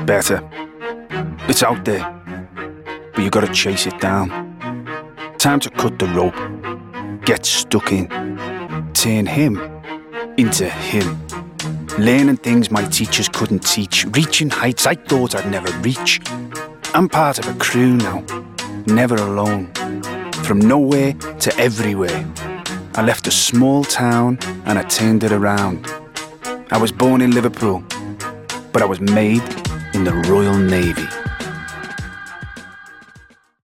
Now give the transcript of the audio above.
Better. It's out there, but you gotta chase it down. Time to cut the rope, get stuck in, turn him into him. Learning things my teachers couldn't teach, reaching heights I thought I'd never reach. I'm part of a crew now, never alone. From nowhere to everywhere. I left a small town and I turned it around. I was born in Liverpool, but I was made in the Royal Navy.